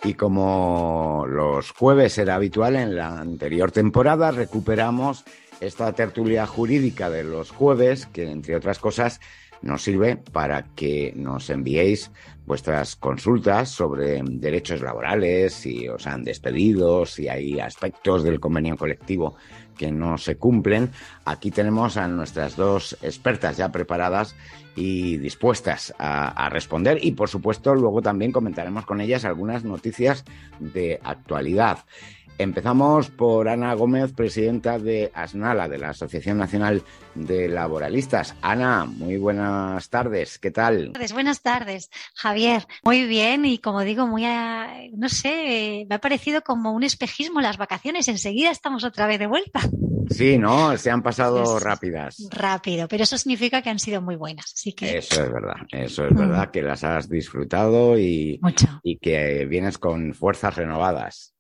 Y como los jueves era habitual en la anterior temporada, recuperamos esta tertulia jurídica de los jueves, que entre otras cosas nos sirve para que nos enviéis vuestras consultas sobre derechos laborales, si os han despedido, si hay aspectos del convenio colectivo que no se cumplen. Aquí tenemos a nuestras dos expertas ya preparadas y dispuestas a responder, y por supuesto luego también comentaremos con ellas algunas noticias de actualidad. Empezamos por Ana Gómez, presidenta de ASNALA, de la Asociación Nacional de Laboralistas. Ana, muy buenas tardes, ¿qué tal? Buenas tardes, Javier. Muy bien y como digo, no sé, me ha parecido como un espejismo las vacaciones. Enseguida estamos otra vez de vuelta. Sí, ¿no? Se han pasado Es rápidas. rápido, pero eso significa que han sido muy buenas. Así que Eso es verdad, que las has disfrutado mucho. y que vienes con fuerzas renovadas.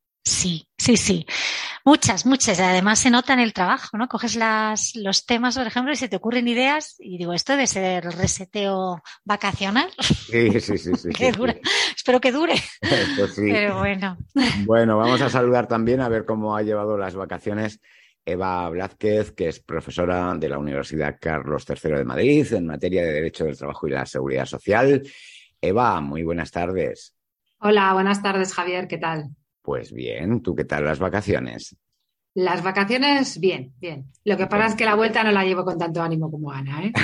Sí. Muchas. Además se nota en el trabajo, ¿no? Coges los temas, por ejemplo, y se te ocurren ideas y digo, esto debe ser reseteo vacacional. Sí. Que dura. Espero que dure. Pues sí. Pero bueno. Bueno, vamos a saludar también a ver cómo ha llevado las vacaciones Eva Blázquez, que es profesora de la Universidad Carlos III de Madrid en materia de Derecho del Trabajo y la Seguridad Social. Eva, muy buenas tardes. Hola, buenas tardes, Javier, ¿qué tal? Pues bien, ¿tú qué tal las vacaciones? Las vacaciones, bien. Lo que pasa es Bueno. que la vuelta no la llevo con tanto ánimo como Ana, ¿eh?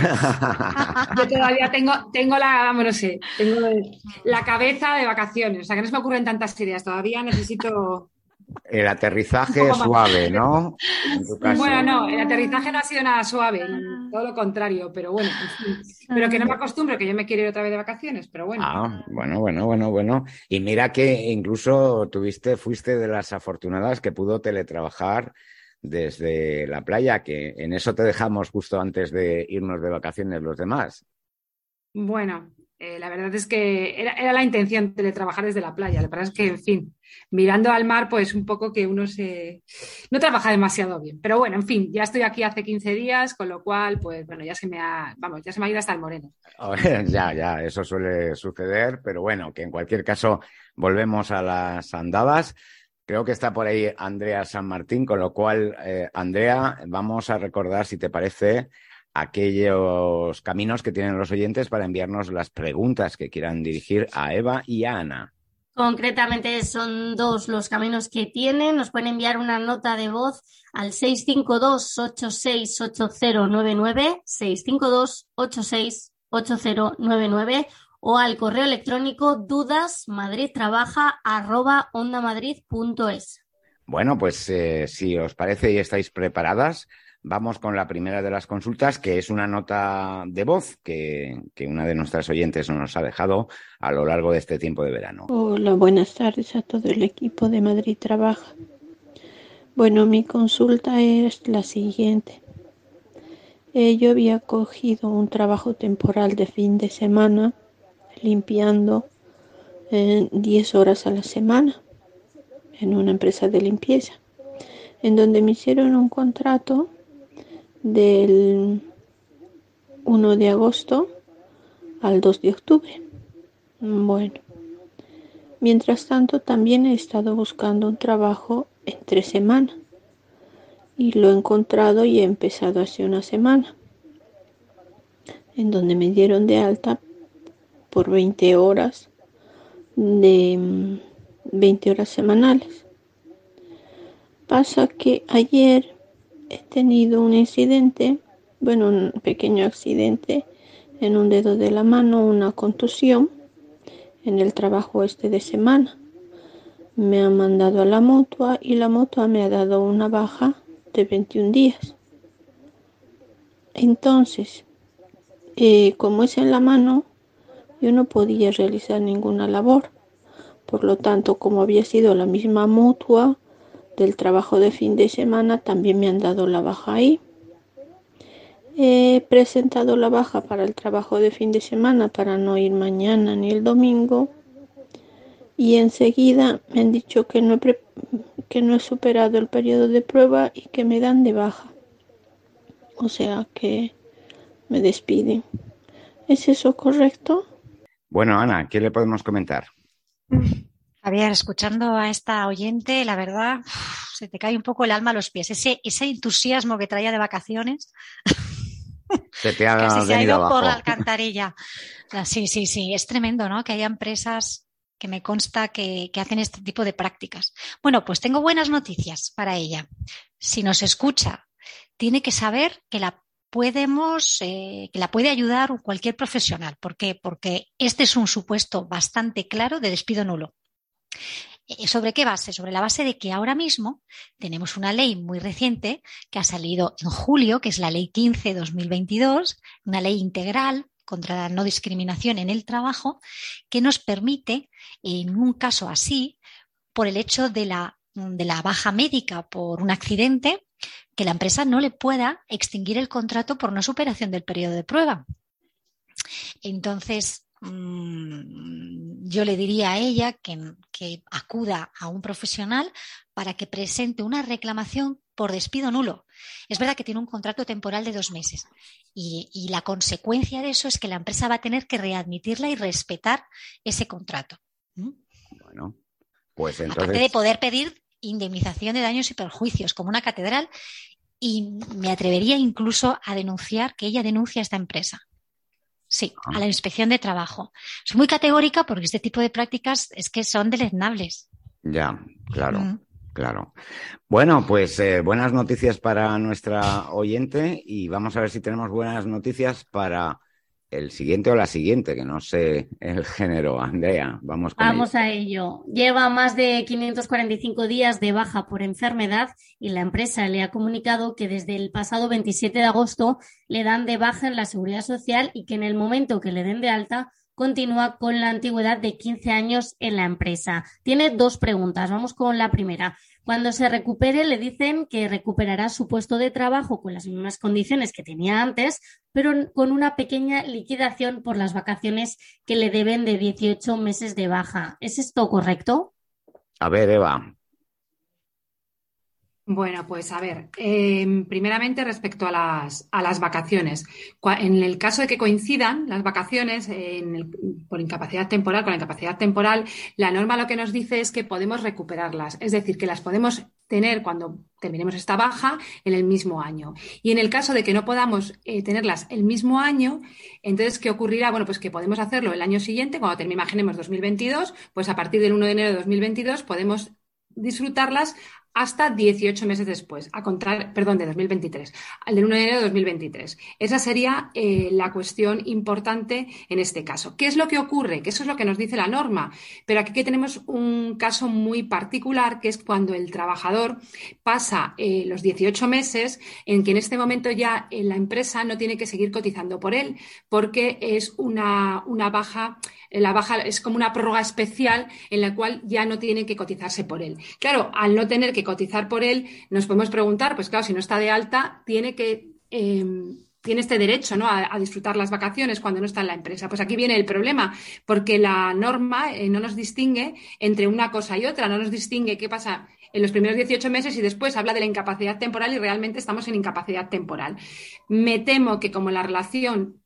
Yo todavía tengo no sé, tengo la cabeza de vacaciones, o sea que no se me ocurren tantas ideas, todavía necesito El un aterrizaje poco más. suave, ¿no? En tu Bueno, caso. no, el aterrizaje no ha sido nada suave, todo lo contrario, pero bueno, en fin. Pero que no me acostumbro, que yo me quiero ir otra vez de vacaciones, pero bueno. Bueno. Y mira que incluso fuiste de las afortunadas que pudo teletrabajar desde la playa, que en eso te dejamos justo antes de irnos de vacaciones los demás. Bueno, la verdad es que era la intención de trabajar desde la playa. La verdad es que, en fin, mirando al mar, pues un poco que no trabaja demasiado bien. Pero bueno, en fin, ya estoy aquí hace 15 días, con lo cual, pues bueno, ya se me ha ido hasta el moreno. Ya, eso suele suceder, pero bueno, que en cualquier caso volvemos a las andadas. Creo que está por ahí Andrea San Martín, con lo cual, Andrea, vamos a recordar, si te parece, aquellos caminos que tienen los oyentes para enviarnos las preguntas que quieran dirigir a Eva y a Ana. Concretamente son dos los caminos que tienen. Nos pueden enviar una nota de voz al 652-868099, 652-868099 o al correo electrónico dudasmadridtrabaja@ondamadrid.es. Bueno, pues si os parece y estáis preparadas, vamos con la primera de las consultas, que es una nota de voz que una de nuestras oyentes nos ha dejado a lo largo de este tiempo de verano. Hola, buenas tardes a todo el equipo de Madrid Trabaja. Bueno, mi consulta es la siguiente. Yo había cogido un trabajo temporal de fin de semana limpiando 10 horas a la semana en una empresa de limpieza, en donde me hicieron un contrato del 1 de agosto al 2 de octubre. Bueno, mientras tanto también he estado buscando un trabajo entre semana y lo he encontrado y he empezado hace una semana, en donde me dieron de alta por 20 horas de 20 horas semanales. Pasa que ayer he tenido un incidente, bueno, un pequeño accidente en un dedo de la mano, una contusión en el trabajo de semana. Me han mandado a la mutua y la mutua me ha dado una baja de 21 días. Entonces, como es en la mano, yo no podía realizar ninguna labor. Por lo tanto, como había sido la misma mutua del trabajo de fin de semana, también me han dado la baja ahí. He presentado la baja para el trabajo de fin de semana para no ir mañana ni el domingo. Y enseguida me han dicho que no he superado el periodo de prueba y que me dan de baja. O sea que me despiden. ¿Es eso correcto? Bueno, Ana, ¿qué le podemos comentar? Javier, escuchando a esta oyente, la verdad, se te cae un poco el alma a los pies. Ese entusiasmo que traía de vacaciones Se te ha casi se ha venido ido por la abajo. alcantarilla. O sea, sí, es tremendo, ¿no? Que haya empresas que me consta que hacen este tipo de prácticas. Bueno, pues tengo buenas noticias para ella. Si nos escucha, tiene que saber que que la puede ayudar cualquier profesional. ¿Por qué? Porque este es un supuesto bastante claro de despido nulo. ¿Sobre qué base? Sobre la base de que ahora mismo tenemos una ley muy reciente que ha salido en julio, que es la Ley 15/2022, una ley integral contra la no discriminación en el trabajo, que nos permite, en un caso así, por el hecho de la baja médica por un accidente, que la empresa no le pueda extinguir el contrato por no superación del periodo de prueba. Entonces, yo le diría a ella que acuda a un profesional para que presente una reclamación por despido nulo. Es verdad que tiene un contrato temporal de 2 meses y la consecuencia de eso es que la empresa va a tener que readmitirla y respetar ese contrato. Bueno, pues Aparte de entonces, poder pedir indemnización de daños y perjuicios como una catedral, y me atrevería incluso a denunciar que ella denuncia a esta empresa. Sí, a la inspección de trabajo. Soy muy categórica porque este tipo de prácticas es que son deleznables. ya, claro, claro. Bueno, pues buenas noticias para nuestra oyente y vamos a ver si tenemos buenas noticias para el siguiente o la siguiente, que no sé el género. Andrea, vamos con ello. Vamos a ello. Lleva más de 545 días de baja por enfermedad y la empresa le ha comunicado que desde el pasado 27 de agosto le dan de baja en la Seguridad Social y que en el momento que le den de alta continúa con la antigüedad de 15 años en la empresa. Tiene 2 preguntas. Vamos con la primera. Cuando se recupere, le dicen que recuperará su puesto de trabajo con las mismas condiciones que tenía antes, pero con una pequeña liquidación por las vacaciones que le deben de 18 meses de baja. ¿Es esto correcto? A ver, Eva. Bueno, pues a ver, primeramente respecto a las vacaciones. En el caso de que coincidan las vacaciones por incapacidad temporal, con la incapacidad temporal, la norma lo que nos dice es que podemos recuperarlas, es decir, que las podemos tener cuando terminemos esta baja en el mismo año. Y en el caso de que no podamos tenerlas el mismo año, entonces, ¿qué ocurrirá? Bueno, pues que podemos hacerlo el año siguiente, cuando imaginemos 2022, pues a partir del 1 de enero de 2022 podemos disfrutarlas hasta 18 meses después, de 2023, al del 1 de enero de 2023. Esa sería la cuestión importante en este caso. ¿Qué es lo que ocurre? Que eso es lo que nos dice la norma, pero aquí tenemos un caso muy particular, que es cuando el trabajador pasa los 18 meses, en que en este momento ya la empresa no tiene que seguir cotizando por él, porque es una baja. La baja es como una prórroga especial en la cual ya no tiene que cotizarse por él. Claro, al no tener que cotizar por él, nos podemos preguntar, pues claro, si no está de alta, tiene este derecho, ¿no?, a disfrutar las vacaciones cuando no está en la empresa. Pues aquí viene el problema, porque la norma no nos distingue entre una cosa y otra, no nos distingue qué pasa en los primeros 18 meses y después habla de la incapacidad temporal y realmente estamos en incapacidad temporal. Me temo que como la relación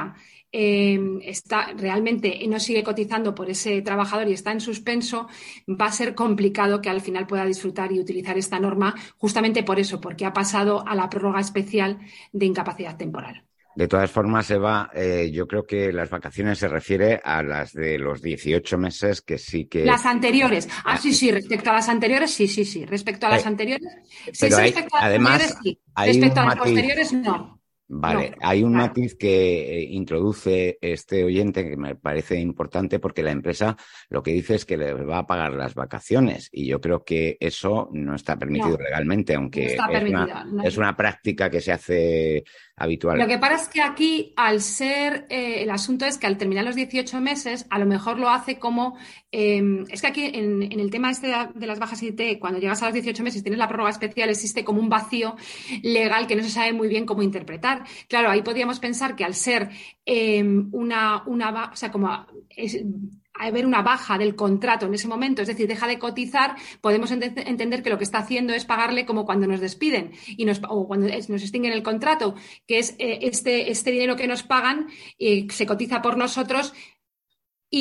realmente no sigue cotizando por ese trabajador y está en suspenso, va a ser complicado que al final pueda disfrutar y utilizar esta norma justamente por eso, porque ha pasado a la prórroga especial de incapacidad temporal. De todas formas, Eva, yo creo que las vacaciones se refiere a las de los 18 meses que sí que... Las anteriores. Sí, respecto a las anteriores, sí. Respecto a las anteriores, sí, pero respecto a las además, anteriores, sí. hay Respecto a un las matiz. posteriores, no. Vale, No, hay un claro. matiz que introduce este oyente que me parece importante porque la empresa lo que dice es que le va a pagar las vacaciones y yo creo que eso no está permitido No, legalmente, no aunque está permitido. es una práctica que se hace habitual. Lo que pasa es que aquí, al ser, el asunto es que al terminar los 18 meses, a lo mejor lo hace como, es que aquí en el tema este de las bajas IT, cuando llegas a los 18 meses, tienes la prórroga especial, existe como un vacío legal que no se sabe muy bien cómo interpretar. Claro, ahí podríamos pensar que al ser o sea, como haber una baja del contrato en ese momento, es decir, deja de cotizar, podemos entender que lo que está haciendo es pagarle como cuando nos despiden o cuando nos extinguen el contrato, que es este dinero que nos pagan, se cotiza por nosotros y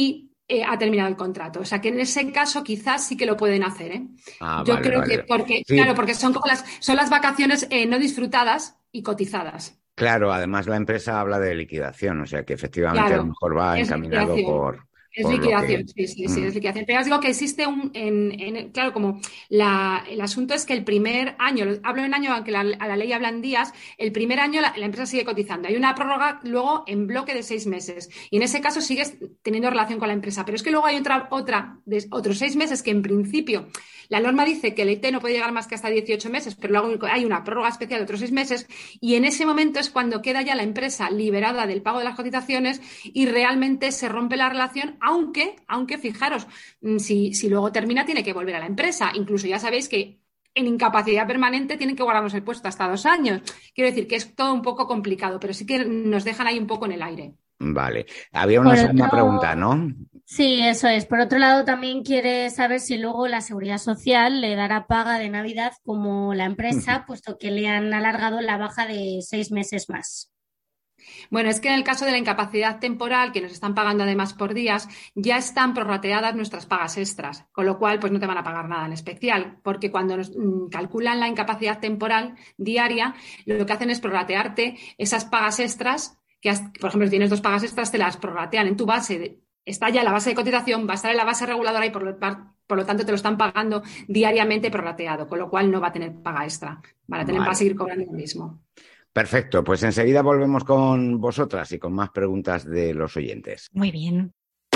ha terminado el contrato. O sea que en ese caso quizás sí que lo pueden hacer, ¿eh? Yo Vale, creo vale. que porque, Sí, claro, porque son como son las vacaciones no disfrutadas y cotizadas. claro, además la empresa habla de liquidación, o sea que efectivamente a lo Claro, mejor va es encaminado liquidación. Es por lo que... liquidación, sí, sí, sí, Mm. es liquidación. Pero os digo que existe claro, como el asunto es que el primer año, hablo en año, aunque a la ley hablan días, el primer año la empresa sigue cotizando. Hay una prórroga luego en bloque de 6 meses. Y en ese caso sigues teniendo relación con la empresa. Pero es que luego hay otra de otros 6 meses que en principio la norma dice que el EIT no puede llegar más que hasta 18 meses, pero luego hay una prórroga especial de otros 6 meses. Y en ese momento es cuando queda ya la empresa liberada del pago de las cotizaciones y realmente se rompe la relación. Aunque fijaros, si luego termina, tiene que volver a la empresa. Incluso ya sabéis que en incapacidad permanente tienen que guardarnos el puesto hasta 2 años. Quiero decir que es todo un poco complicado, pero sí que nos dejan ahí un poco en el aire. Vale. Había una Por segunda otro, pregunta, ¿no? sí, eso es. Por otro lado, también quiere saber si luego la Seguridad Social le dará paga de Navidad como la empresa, puesto que le han alargado la baja de 6 meses más. Bueno, es que en el caso de la incapacidad temporal, que nos están pagando además por días, ya están prorrateadas nuestras pagas extras, con lo cual pues no te van a pagar nada en especial, porque cuando nos calculan la incapacidad temporal diaria, lo que hacen es prorratearte esas pagas extras, por ejemplo, si tienes 2 pagas extras, te las prorratean en tu base. Está ya la base de cotización, va a estar en la base reguladora y por lo tanto te lo están pagando diariamente prorrateado, con lo cual no va a tener paga extra. Va a Vale. seguir cobrando lo mismo. Perfecto, pues enseguida volvemos con vosotras y con más preguntas de los oyentes. Muy bien.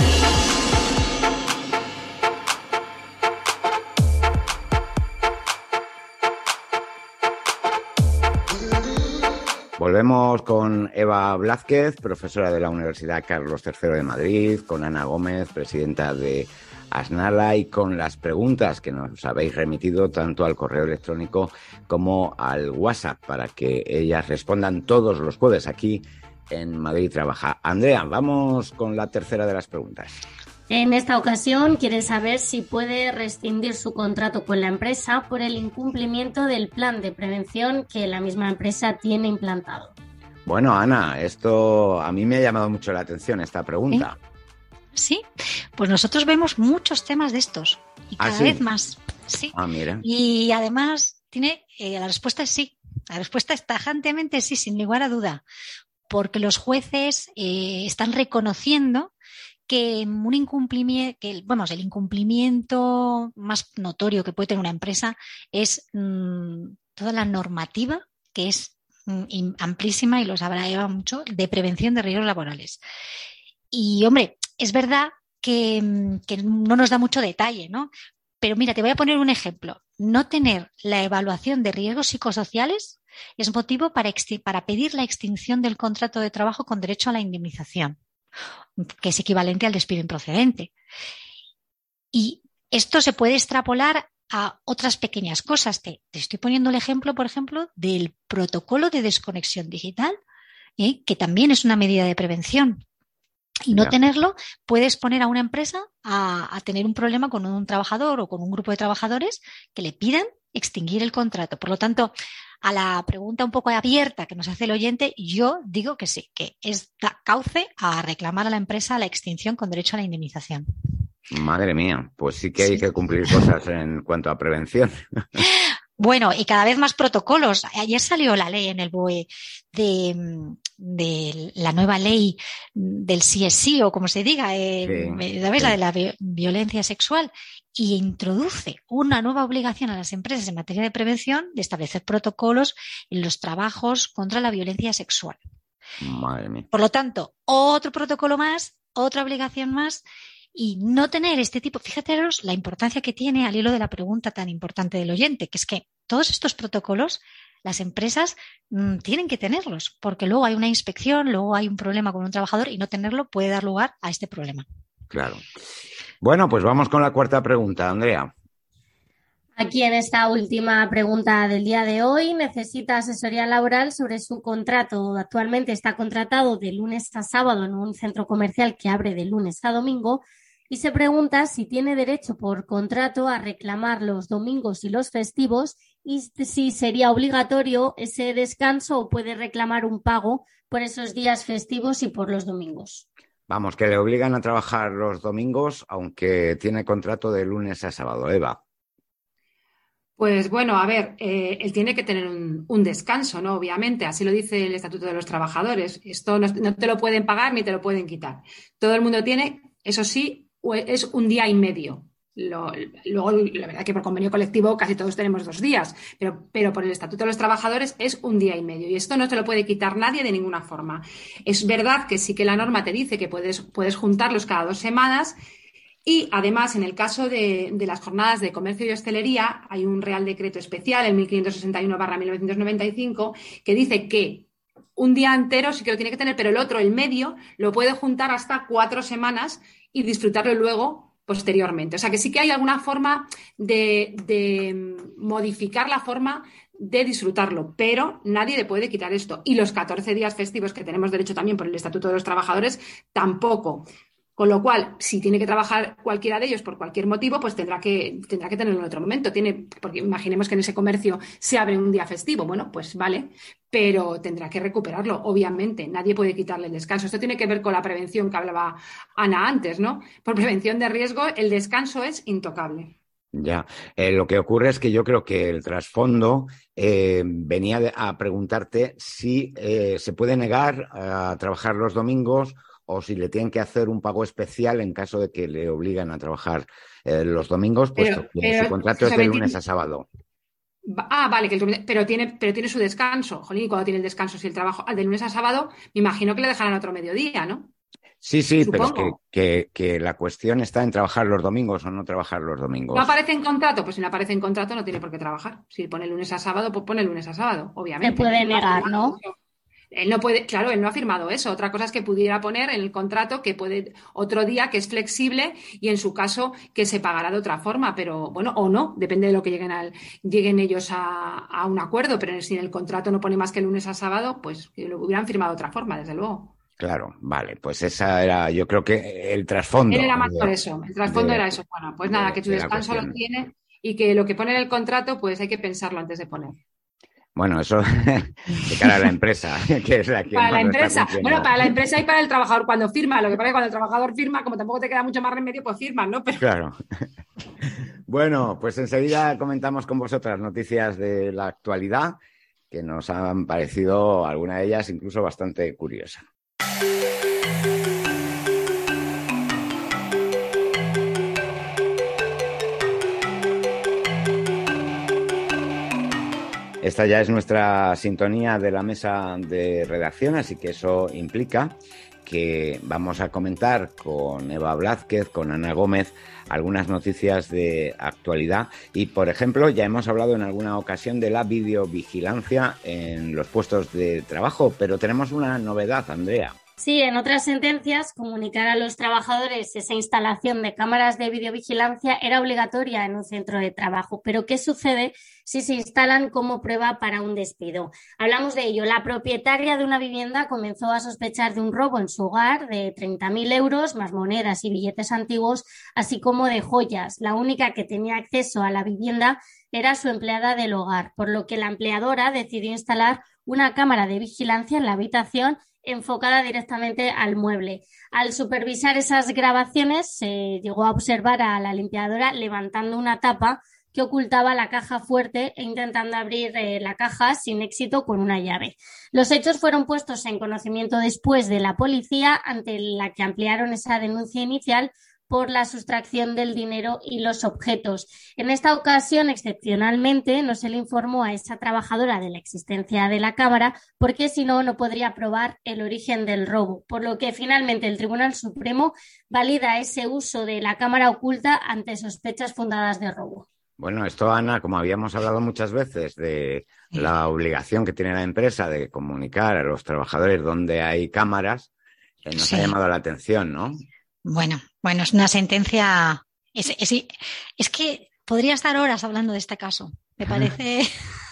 Volvemos con Eva Blázquez, profesora de la Universidad Carlos III de Madrid, con Ana Gómez, presidenta de Asnala, y con las preguntas que nos habéis remitido tanto al correo electrónico como al WhatsApp para que ellas respondan todos los jueves aquí en Madrid Trabaja. Andrea, vamos con la tercera de las preguntas. En esta ocasión quiere saber si puede rescindir su contrato con la empresa por el incumplimiento del plan de prevención que la misma empresa tiene implantado. Bueno, Ana, esto a mí me ha llamado mucho la atención, esta pregunta. Sí, pues nosotros vemos muchos temas de estos y cada vez más. Sí. Ah, mira. Y además la respuesta es sí. La respuesta es tajantemente sí, sin lugar a duda, porque los jueces están reconociendo que un incumplimiento, el incumplimiento más notorio que puede tener una empresa es toda la normativa que es amplísima, y lo sabrá Eva mucho, de prevención de riesgos laborales. Y, hombre, es verdad que no nos da mucho detalle, ¿no? Pero mira, te voy a poner un ejemplo. No tener la evaluación de riesgos psicosociales es motivo para pedir la extinción del contrato de trabajo con derecho a la indemnización, que es equivalente al despido improcedente. Y esto se puede extrapolar a otras pequeñas cosas. Te estoy poniendo el ejemplo, por ejemplo, del protocolo de desconexión digital, que también es una medida de prevención. Y no tenerlo puede exponer a una empresa a tener un problema con un trabajador o con un grupo de trabajadores que le pidan extinguir el contrato. Por lo tanto, a la pregunta un poco abierta que nos hace el oyente, yo digo que sí, que da cauce a reclamar a la empresa la extinción con derecho a la indemnización. Madre mía, pues sí que hay que cumplir cosas en cuanto a prevención. Bueno, y cada vez más protocolos. Ayer salió la ley en el BOE de la nueva ley del CSI, o como se diga, ¿sabes? La de la violencia sexual, y introduce una nueva obligación a las empresas en materia de prevención de establecer protocolos en los trabajos contra la violencia sexual. Madre mía. Por lo tanto, otro protocolo más, otra obligación más. Y no tener este tipo, fíjate la importancia que tiene al hilo de la pregunta tan importante del oyente, que es que todos estos protocolos las empresas tienen que tenerlos, porque luego hay una inspección, luego hay un problema con un trabajador, y no tenerlo puede dar lugar a este problema. Claro. Bueno, pues vamos con la cuarta pregunta, Andrea. Aquí en esta última pregunta del día de hoy necesita asesoría laboral sobre su contrato. Actualmente está contratado de lunes a sábado en un centro comercial que abre de lunes a domingo, y se pregunta si tiene derecho por contrato a reclamar los domingos y los festivos, y si sería obligatorio ese descanso o puede reclamar un pago por esos días festivos y por los domingos. Vamos, que le obligan a trabajar los domingos, aunque tiene contrato de lunes a sábado, Eva. Pues bueno, a ver, él tiene que tener un descanso, ¿no? Obviamente, así lo dice el Estatuto de los Trabajadores. Esto no te lo pueden pagar ni te lo pueden quitar. Todo el mundo tiene, eso sí, es un día y medio. Luego, la verdad que por convenio colectivo casi todos tenemos 2 días, pero por el Estatuto de los Trabajadores es un día y medio. Y esto no te lo puede quitar nadie de ninguna forma. Es verdad que sí que la norma te dice que puedes juntarlos cada 2 semanas. Y además, en el caso de las jornadas de comercio y hostelería, hay un Real Decreto especial, el 1561/1995, que dice que un día entero sí que lo tiene que tener, pero el otro, el medio, lo puede juntar hasta 4 semanas y disfrutarlo luego posteriormente. O sea que sí que hay alguna forma de modificar la forma de disfrutarlo, pero nadie le puede quitar esto. Y los 14 días festivos que tenemos derecho también por el Estatuto de los Trabajadores, tampoco. Con lo cual, si tiene que trabajar cualquiera de ellos por cualquier motivo, pues tendrá que tenerlo en otro momento. Porque imaginemos que en ese comercio se abre un día festivo. Bueno, pues vale, pero tendrá que recuperarlo, obviamente. Nadie puede quitarle el descanso. Esto tiene que ver con la prevención que hablaba Ana antes, ¿no? Por prevención de riesgo, el descanso es intocable. Ya, lo que ocurre es que yo creo que el trasfondo venía a preguntarte si se puede negar a trabajar los domingos o si le tienen que hacer un pago especial en caso de que le obliguen a trabajar los domingos, puesto que su contrato es de lunes a sábado. Vale, pero tiene su descanso. Jolín, ¿y cuando tiene el descanso? Si el trabajo al de lunes a sábado, me imagino que le dejarán otro mediodía, ¿no? Sí, supongo. Pero que la cuestión está en trabajar los domingos o no trabajar los domingos. ¿No aparece en contrato? Pues si no aparece en contrato no tiene por qué trabajar. Si pone lunes a sábado, pues pone lunes a sábado, obviamente. Se puede negar, ¿no? Él no puede, claro, él no ha firmado eso. Otra cosa es que pudiera poner en el contrato que puede otro día que es flexible y en su caso que se pagará de otra forma, pero bueno, o no, depende de lo que lleguen ellos a un acuerdo, pero si en el contrato no pone más que lunes a sábado, pues que lo hubieran firmado de otra forma, desde luego. Claro, vale, pues esa era, yo creo que el trasfondo. Él era más por eso, el trasfondo era eso. Bueno, pues nada, que su descanso lo tiene y que lo que pone en el contrato, pues hay que pensarlo antes de poner. Bueno, eso de cara a la empresa, que es la que para la empresa. Bueno, para la empresa y para el trabajador cuando firma. Lo que pasa es que cuando el trabajador firma, como tampoco te queda mucho más remedio, pues firmas, ¿no? Pero... Claro. Bueno, pues enseguida comentamos con vosotras noticias de la actualidad que nos han parecido, algunas de ellas, incluso bastante curiosas. Esta ya es nuestra sintonía de la mesa de redacción, así que eso implica que vamos a comentar con Eva Blázquez, con Ana Gómez, algunas noticias de actualidad. Y, por ejemplo, ya hemos hablado en alguna ocasión de la videovigilancia en los puestos de trabajo, pero tenemos una novedad, Andrea. Sí, en otras sentencias, comunicar a los trabajadores esa instalación de cámaras de videovigilancia era obligatoria en un centro de trabajo. Pero, ¿qué sucede si se instalan como prueba para un despido? Hablamos de ello. La propietaria de una vivienda comenzó a sospechar de un robo en su hogar de 30.000 euros, más monedas y billetes antiguos, así como de joyas. La única que tenía acceso a la vivienda era su empleada del hogar, por lo que la empleadora decidió instalar una cámara de vigilancia en la habitación enfocada directamente al mueble. Al supervisar esas grabaciones, se llegó a observar a la limpiadora levantando una tapa que ocultaba la caja fuerte e intentando abrir la caja sin éxito con una llave. Los hechos fueron puestos en conocimiento después de la policía, ante la que ampliaron esa denuncia inicial por la sustracción del dinero y los objetos. En esta ocasión, excepcionalmente, no se le informó a esa trabajadora de la existencia de la cámara, porque si no, no podría probar el origen del robo, por lo que finalmente el Tribunal Supremo valida ese uso de la cámara oculta ante sospechas fundadas de robo. Bueno, esto, Ana, como habíamos hablado muchas veces de la obligación que tiene la empresa de comunicar a los trabajadores dónde hay cámaras, nos ha llamado la atención, ¿no? Bueno, es una sentencia... Es que podría estar horas hablando de este caso. Me parece...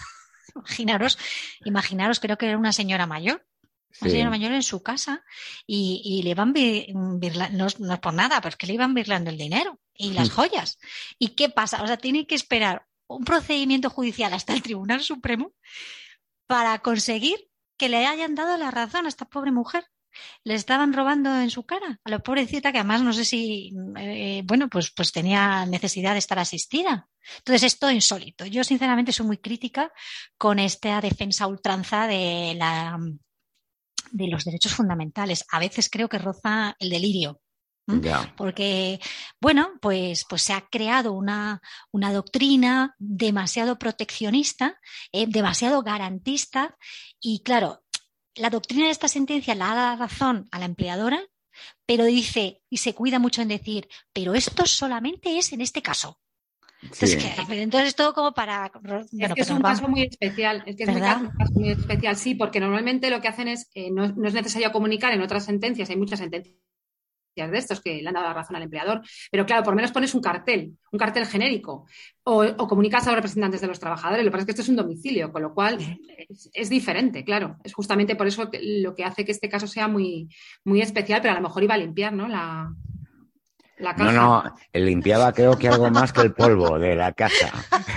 Imaginaros, creo que era una señora mayor. Una señora mayor en su casa y le van no es por nada, pero es que le iban birlando el dinero y las joyas. ¿Y qué pasa? O sea, tiene que esperar un procedimiento judicial hasta el Tribunal Supremo para conseguir que le hayan dado la razón a esta pobre mujer. le estaban robando en su cara a la pobrecita, que además no sé si, pues tenía necesidad de estar asistida. Entonces, esto es insólito. Yo, sinceramente, soy muy crítica con esta defensa a ultranza de los derechos fundamentales. A veces creo que roza el delirio. Ya. Porque, pues se ha creado una doctrina demasiado proteccionista, demasiado garantista, y claro, la doctrina de esta sentencia la da la razón a la empleadora, pero dice, y se cuida mucho en decir, pero esto solamente es en este caso. Sí. Entonces es todo como para... Es que es un caso muy especial, un caso muy especial, sí, porque normalmente lo que hacen es, no es necesario comunicar en otras sentencias, hay muchas sentencias de estos que le han dado la razón al empleador, pero claro, por lo menos pones un cartel genérico, o comunicas a los representantes de los trabajadores. Lo que pasa es que esto es un domicilio, con lo cual es diferente, claro. Es justamente por eso lo que hace que este caso sea muy, muy especial, pero a lo mejor iba a limpiar, ¿no? La casa. No, limpiaba creo que algo más que el polvo de la casa.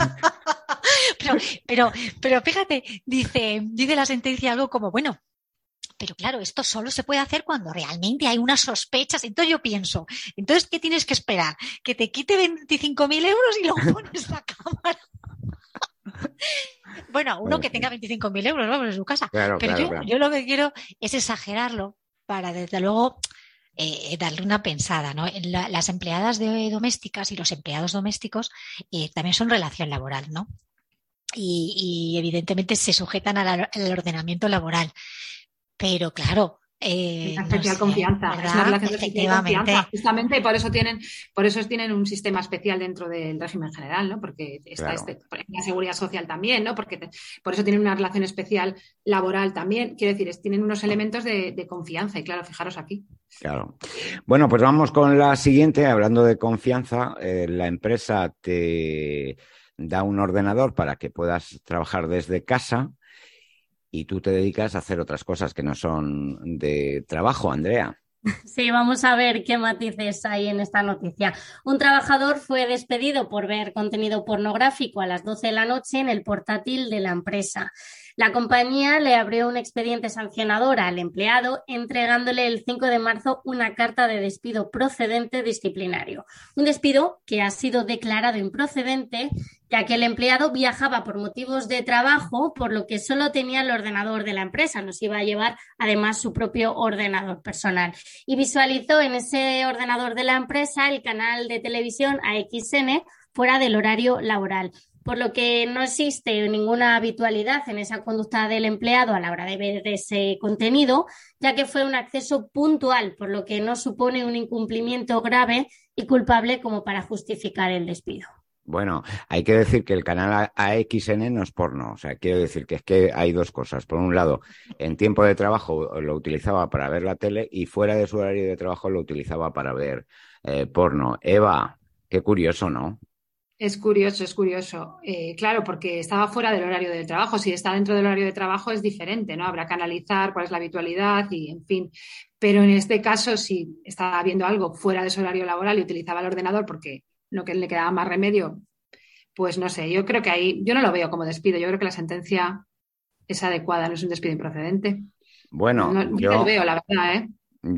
Pero fíjate, dice la sentencia algo como, pero claro, esto solo se puede hacer cuando realmente hay unas sospechas. Entonces yo pienso, entonces, ¿qué tienes que esperar? ¿Que te quite 25.000 euros y luego pones la cámara? Uno que tenga 25.000 euros, vamos, en su casa. Claro, pero claro. Yo lo que quiero es exagerarlo para, desde luego, darle una pensada, ¿no? Las empleadas domésticas y los empleados domésticos también son relación laboral, ¿no? Y evidentemente se sujetan al ordenamiento laboral. Pero claro, una especial confianza, ¿verdad? Es una relación de especial confianza. Justamente por eso tienen un sistema especial dentro del régimen general, ¿no? Porque está la seguridad social también, ¿no? Porque por eso tienen una relación especial laboral también. Quiero decir, tienen unos elementos de confianza, y claro, fijaros aquí. Claro. Bueno, pues vamos con la siguiente. Hablando de confianza, la empresa te da un ordenador para que puedas trabajar desde casa, y tú te dedicas a hacer otras cosas que no son de trabajo, Andrea. Sí, vamos a ver qué matices hay en esta noticia. Un trabajador fue despedido por ver contenido pornográfico a las 12 de la noche en el portátil de la empresa. La compañía le abrió un expediente sancionador al empleado, entregándole el 5 de marzo una carta de despido procedente disciplinario. Un despido que ha sido declarado improcedente, ya que el empleado viajaba por motivos de trabajo, por lo que solo tenía el ordenador de la empresa, nos iba a llevar además su propio ordenador personal. Y visualizó en ese ordenador de la empresa el canal de televisión AXN fuera del horario laboral, por lo que no existe ninguna habitualidad en esa conducta del empleado a la hora de ver ese contenido, ya que fue un acceso puntual, por lo que no supone un incumplimiento grave y culpable como para justificar el despido. Bueno, hay que decir que el canal AXN no es porno. O sea, quiero decir que es que hay dos cosas. Por un lado, en tiempo de trabajo lo utilizaba para ver la tele, y fuera de su horario de trabajo lo utilizaba para ver porno. Eva, qué curioso, ¿no? Es curioso. Claro, porque estaba fuera del horario del trabajo. Si está dentro del horario de trabajo es diferente, ¿no? Habrá que analizar cuál es la habitualidad y, en fin. Pero en este caso, si estaba viendo algo fuera de su horario laboral y utilizaba el ordenador porque no que le quedaba más remedio, pues no sé. Yo creo que ahí, yo no lo veo como despido. Yo creo que la sentencia es adecuada, no es un despido improcedente. Bueno, yo lo veo, la verdad, ¿eh?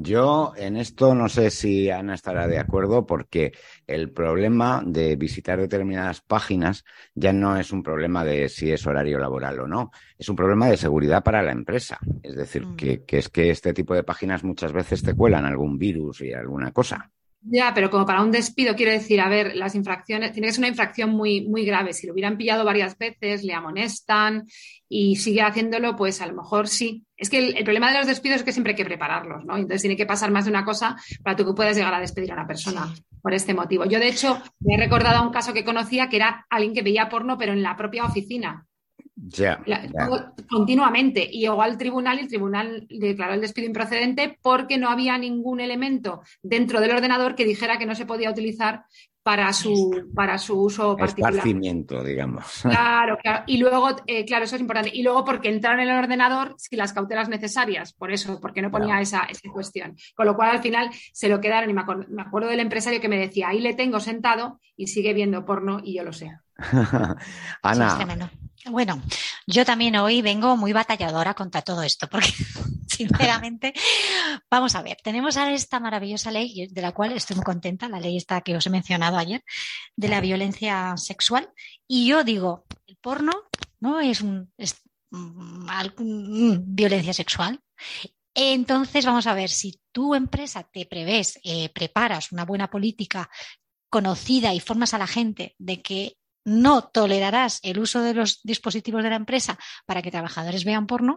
Yo en esto no sé si Ana estará de acuerdo, porque el problema de visitar determinadas páginas ya no es un problema de si es horario laboral o no, es un problema de seguridad para la empresa. Es decir, que es que este tipo de páginas muchas veces te cuelan algún virus y alguna cosa. Ya, pero como para un despido, quiero decir, a ver, las infracciones, tiene que ser una infracción muy, muy grave. Si lo hubieran pillado varias veces, le amonestan y sigue haciéndolo, pues a lo mejor sí. Es que el problema de los despidos es que siempre hay que prepararlos, ¿no? Entonces tiene que pasar más de una cosa para que puedas llegar a despedir a una persona por este motivo. Yo, de hecho, me he recordado a un caso que conocía, que era alguien que veía porno, pero en la propia oficina. Continuamente, y llegó al tribunal y el tribunal declaró el despido improcedente porque no había ningún elemento dentro del ordenador que dijera que no se podía utilizar para su uso particular. Esparcimiento, digamos. Claro. Y luego, claro, eso es importante. Y luego porque entraron en el ordenador sin las cautelas necesarias, por eso, porque no ponía esa cuestión. Con lo cual, al final, se lo quedaron, y me acuerdo del empresario que me decía, ahí le tengo sentado y sigue viendo porno, y yo lo sé. Ana. Sí, bueno, yo también hoy vengo muy batalladora contra todo esto, porque sinceramente. Vamos a ver, tenemos ahora esta maravillosa ley de la cual estoy muy contenta, la ley esta que os he mencionado ayer, de la violencia sexual. Y yo digo, el porno no es violencia sexual. Entonces, vamos a ver, si tu empresa te prevés, preparas una buena política conocida y formas a la gente de que no tolerarás el uso de los dispositivos de la empresa para que trabajadores vean porno,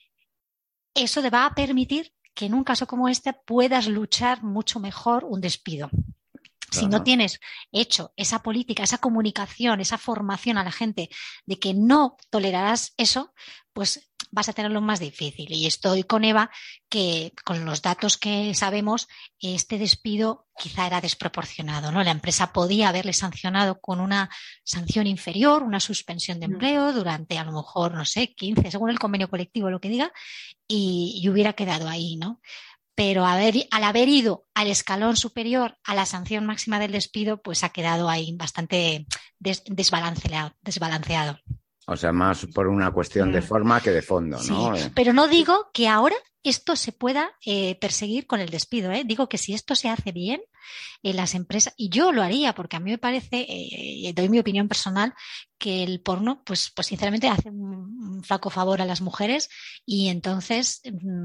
eso te va a permitir que en un caso como este puedas luchar mucho mejor un despido. Si no tienes hecho esa política, esa comunicación, esa formación a la gente de que no tolerarás eso, pues vas a tenerlo más difícil. Y estoy con Eva, que con los datos que sabemos, este despido quizá era desproporcionado, ¿no? La empresa podía haberle sancionado con una sanción inferior, una suspensión de empleo durante a lo mejor, no sé, 15, según el convenio colectivo, lo que diga, y hubiera quedado ahí, ¿no? Pero al haber ido al escalón superior a la sanción máxima del despido, pues ha quedado ahí bastante desbalanceado. O sea, más por una cuestión de forma que de fondo, ¿no? Sí, pero no digo que ahora esto se pueda perseguir con el despido, ¿eh? Digo que si esto se hace bien en las empresas, y yo lo haría, porque a mí me parece, doy mi opinión personal, que el porno, pues sinceramente hace un flaco favor a las mujeres, y entonces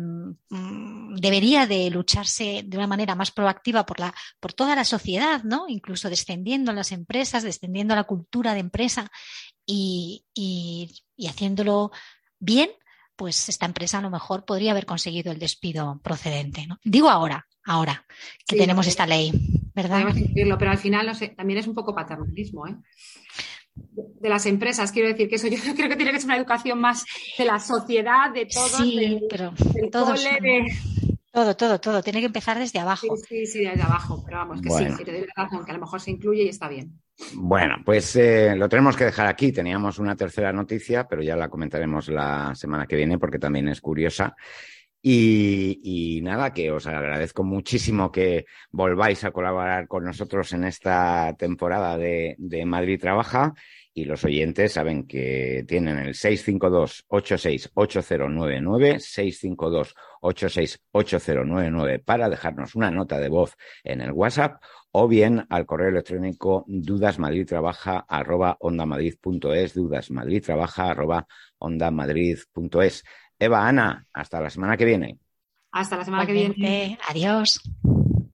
debería de lucharse de una manera más proactiva por toda la sociedad, ¿no? Incluso descendiendo en las empresas, descendiendo a la cultura de empresa y haciéndolo bien, pues esta empresa a lo mejor podría haber conseguido el despido procedente, ¿no? Digo ahora que tenemos esta ley, ¿verdad? Podemos decirlo, pero al final, no sé, también es un poco paternalismo, ¿eh? De las empresas, quiero decir que eso yo creo que tiene que ser una educación más de la sociedad, de todos, sí, pero del todos, cole, todo, tiene que empezar desde abajo. Sí, desde abajo, pero vamos, que bueno. Sí, te doy razón, que a lo mejor se incluye y está bien. Bueno, pues lo tenemos que dejar aquí. Teníamos una tercera noticia, pero ya la comentaremos la semana que viene porque también es curiosa. Y nada, que os agradezco muchísimo que volváis a colaborar con nosotros en esta temporada de Madrid Trabaja, y los oyentes saben que tienen el 652-868099, 652-868099 para dejarnos una nota de voz en el WhatsApp, o bien al correo electrónico dudasmadridtrabaja@ondamadrid.es, dudasmadridtrabaja@ondamadrid.es. Eva, Ana, hasta la semana que viene. Hasta la semana que viene. Adiós.